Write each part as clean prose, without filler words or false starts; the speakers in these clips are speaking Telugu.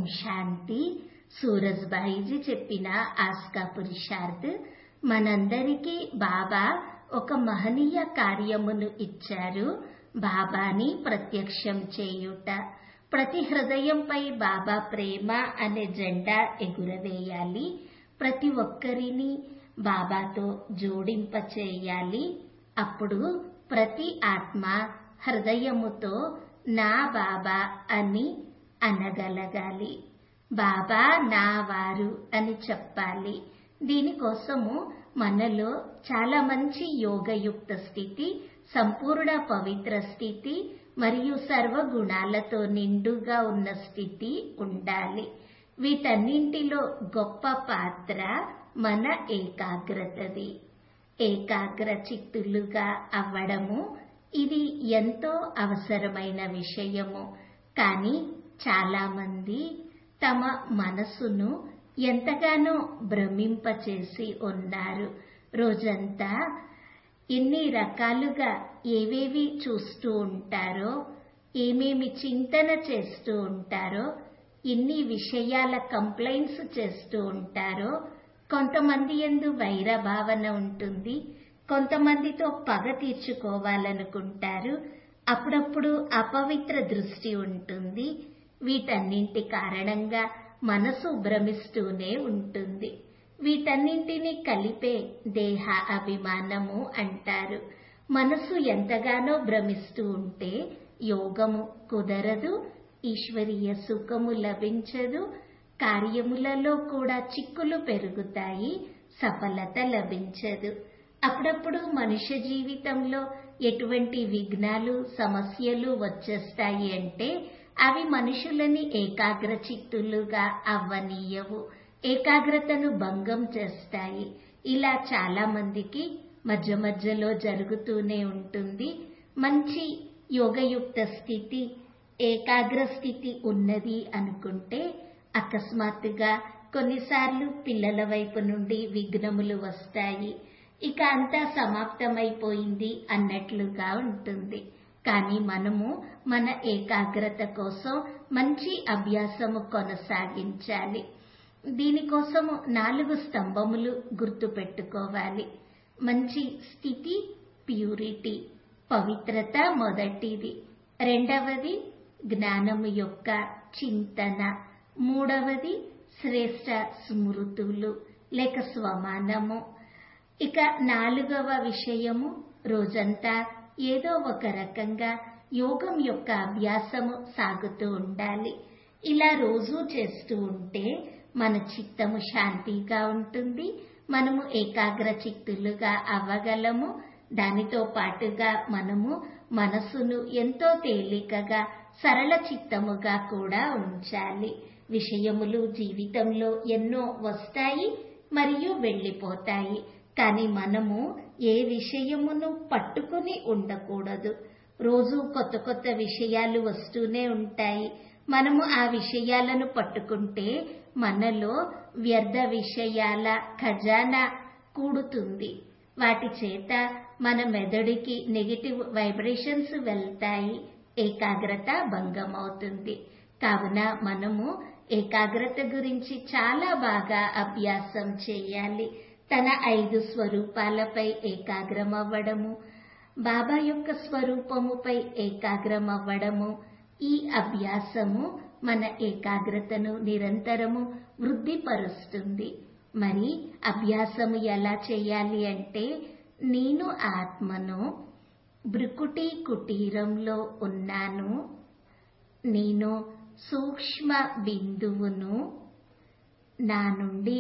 శాంతి. సూరజ్భాయిజీ చెప్పిన ఆస్కా పురుషార్థ్. మనందరికీ బాబా ఒక మహనీయ కార్యమును ఇచ్చారు, బాబాని ప్రత్యక్షం చేయుట. ప్రతి హృదయంపై బాబా ప్రేమ అనే జెండా ఎగురవేయాలి. ప్రతి ఒక్కరిని బాబాతో జోడింపచేయాలి. అప్పుడు ప్రతి ఆత్మ హృదయముతో నా బాబా అని అనగలగాలి. బాబా నా వారు అని చెప్పాలి. దీనికోసము మనలో చాలా మంచి యోగయుక్త స్థితి, సంపూర్ణ పవిత్ర స్థితి మరియు సర్వగుణాలతో నిండుగా ఉన్న స్థితి ఉండాలి. వీటన్నింటిలో గొప్ప పాత్ర మన ఏకాగ్రతది. ఏకాగ్ర చిత్తులుగా అవ్వడము ఇది ఎంతో అవసరమైన విషయము. కానీ చాలా మంది తమ మనసును ఎంతగానో భ్రమింపచేసి ఉన్నారు. రోజంతా ఎన్ని రకాలుగా ఏవేవి చూస్తూ ఉంటారో, ఏమేమి చింతన చేస్తూ ఉంటారో, ఎన్ని విషయాల కంప్లైంట్స్ చేస్తూ ఉంటారో. కొంతమంది యందు వైర భావన ఉంటుంది, కొంతమందితో పగ తీర్చుకోవాలనుకుంటారు, అప్పుడప్పుడు అపవిత్ర దృష్టి ఉంటుంది. వీటన్నింటి కారణంగా మనసు భ్రమిస్తూనే ఉంటుంది. వీటన్నింటినీ కలిపే దేహ అభిమానము అంటారు. మనసు ఎంతగానో భ్రమిస్తూ ఉంటే యోగము కుదరదు, ఈశ్వరీయ సుఖము లభించదు, కార్యములలో కూడా చిక్కులు పెరుగుతాయి, సఫలత లభించదు. అప్పుడప్పుడు మనుష్య జీవితంలో ఎటువంటి విఘ్నాలు, సమస్యలు వచ్చేస్తాయి అంటే అవి మనుషులని ఏకాగ్ర చిత్తులుగా అవ్వనీయవు, ఏకాగ్రతను భంగం చేస్తాయి. ఇలా చాలా మందికి మధ్య మధ్యలో జరుగుతూనే ఉంటుంది. మంచి యోగయుక్త స్థితి, ఏకాగ్ర స్థితి ఉన్నది అనుకుంటే అకస్మాత్తుగా కొన్నిసార్లు పిల్లల వైపు నుండి విఘ్నములు వస్తాయి. ఇక అంతా సమాప్తమైపోయింది అన్నట్లుగా ఉంటుంది. కానీ మనము మన ఏకాగ్రత కోసం మంచి అభ్యాసము కొనసాగించాలి. దీనికోసము 4 స్తంభములు గుర్తు పెట్టుకోవాలి. మంచి స్థితి, ప్యూరిటీ, పవిత్రత మొదటిది. రెండవది జ్ఞానము యొక్క చింతన. మూడవది శ్రేష్ట స్మృతులు లేక స్వమానము. ఇక 4వ విషయము రోజంతా ఏదో ఒక రకంగా యోగం యొక్క అభ్యాసము సాగుతూ ఉండాలి. ఇలా రోజూ చేస్తూ ఉంటే మన చిత్తము శాంతిగా ఉంటుంది, మనము ఏకాగ్ర చిత్తులుగా అవ్వగలము. దానితో పాటుగా మనము మనసును ఎంతో తేలికగా సరళ చిత్తముగా కూడా ఉంచాలి. విషయములు జీవితంలో ఎన్నో వస్తాయి మరియు వెళ్ళిపోతాయి. కానీ మనము ఏ విషయమును పట్టుకుని ఉండకూడదు. రోజు కొత్త కొత్త విషయాలు వస్తూనే ఉంటాయి. మనము ఆ విషయాలను పట్టుకుంటే మనలో వ్యర్థ విషయాల ఖజానా కూడుతుంది. వాటి చేత మన మెదడుకి నెగిటివ్ వైబ్రేషన్స్ వెళ్తాయి, ఏకాగ్రత భంగమవుతుంది. కావున మనము ఏకాగ్రత గురించి చాలా బాగా అభ్యాసం చేయాలి. తన 5 స్వరూపాలపై ఏకాగ్రమవ్వడము, బాబా యొక్క స్వరూపముపై ఏకాగ్రమవ్వడము, ఈ అభ్యాసము మన ఏకాగ్రతను నిరంతరము వృద్ధిపరుస్తుంది. మరి అభ్యాసము ఎలా చేయాలి అంటే, నేను ఆత్మను, భృకుటి కుటీరంలో ఉన్నాను, నేను సూక్ష్మ బిందువును, నా నుండి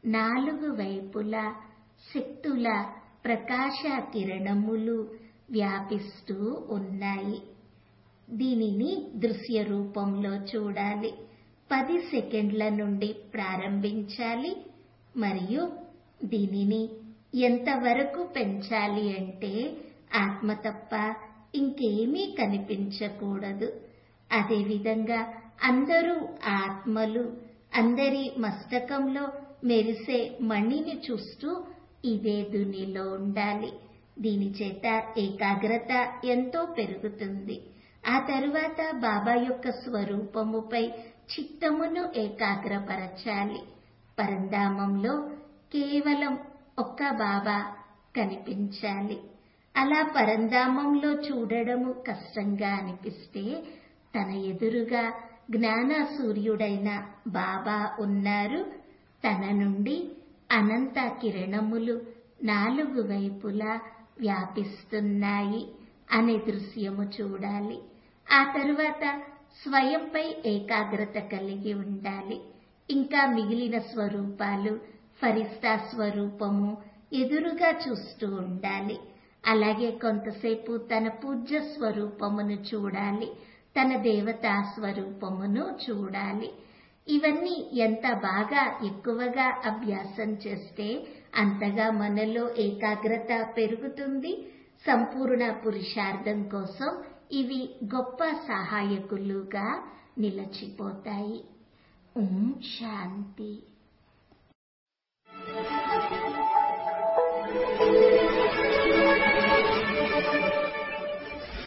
4 వైపులా శక్తుల ప్రకాశ కిరణములు వ్యాపిస్తూ ఉన్నాయి. దీనిని దృశ్య రూపంలో చూడాలి. 10 సెకండ్ల నుండి ప్రారంభించాలి మరియు దీనిని ఎంతవరకు పెంచాలి అంటే ఆత్మ తప్ప ఇంకేమీ కనిపించకూడదు. అదేవిధంగా అందరూ ఆత్మలు అందరి మస్తకంలో మెరిసే మణిని చూస్తూ ఇదే దునిలో ఉండాలి. దీని చేత ఏకాగ్రత ఎంతో పెరుగుతుంది. ఆ తరువాత బాబా యొక్క స్వరూపముపై చిత్తమును ఏకాగ్రపరచాలి. పరంధామంలో కేవలం ఒక్క బాబా కనిపించాలి. అలా పరంధామంలో చూడడము కష్టంగా అనిపిస్తే తన ఎదురుగా జ్ఞాన సూర్యుడైన బాబా ఉన్నారు, తన నుండి అనంత కిరణములు 4 వైపులా వ్యాపిస్తున్నాయి అనే దృశ్యము చూడాలి. ఆ తరువాత స్వయంపై ఏకాగ్రత కలిగి ఉండాలి. ఇంకా మిగిలిన స్వరూపాలు ఫరిస్తా స్వరూపము ఎదురుగా చూస్తూ ఉండాలి. అలాగే కొంతసేపు తన పూజ్య స్వరూపమును చూడాలి, తన దేవతా స్వరూపమును చూడాలి. ఇవన్నీ ఎంత బాగా ఎక్కువగా అభ్యాసం చేస్తే అంతగా మనలో ఏకాగ్రత పెరుగుతుంది. సంపూర్ణ పురుషార్థం కోసం ఇవి గొప్ప సహాయకులుగా నిలచిపోతాయి. ఓం శాంతి.